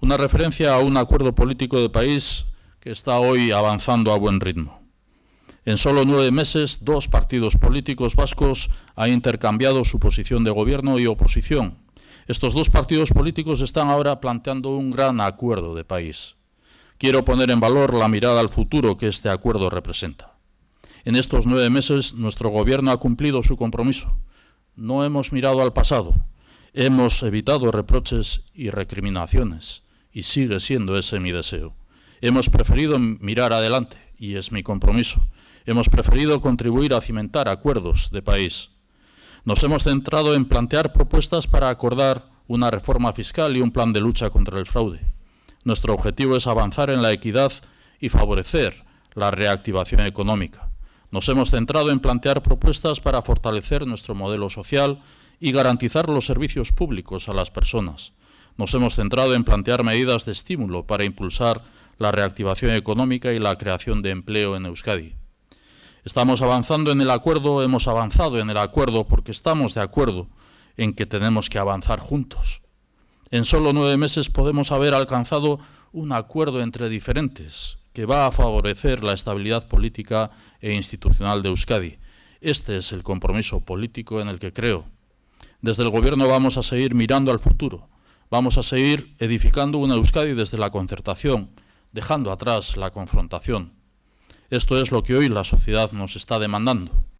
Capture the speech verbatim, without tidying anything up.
Una referencia a un acuerdo político de país que está hoy avanzando a buen ritmo. En solo nueve meses, dos partidos políticos vascos han intercambiado su posición de gobierno y oposición. Estos dos partidos políticos están ahora planteando un gran acuerdo de país. Quiero poner en valor la mirada al futuro que este acuerdo representa. En estos nueve meses, nuestro gobierno ha cumplido su compromiso. No hemos mirado al pasado. Hemos evitado reproches y recriminaciones. Y sigue siendo ese mi deseo. Hemos preferido mirar adelante, y es mi compromiso. Hemos preferido contribuir a cimentar acuerdos de país. Nos hemos centrado en plantear propuestas para acordar una reforma fiscal y un plan de lucha contra el fraude. Nuestro objetivo es avanzar en la equidad y favorecer la reactivación económica. Nos hemos centrado en plantear propuestas para fortalecer nuestro modelo social y garantizar los servicios públicos a las personas. Nos hemos centrado en plantear medidas de estímulo para impulsar la reactivación económica y la creación de empleo en Euskadi. Estamos avanzando en el acuerdo, hemos avanzado en el acuerdo porque estamos de acuerdo en que tenemos que avanzar juntos. En solo nueve meses podemos haber alcanzado un acuerdo entre diferentes que va a favorecer la estabilidad política e institucional de Euskadi. Este es el compromiso político en el que creo. Desde el Gobierno vamos a seguir mirando al futuro. Vamos a seguir edificando una Euskadi desde la concertación, dejando atrás la confrontación. Esto es lo que hoy la sociedad nos está demandando.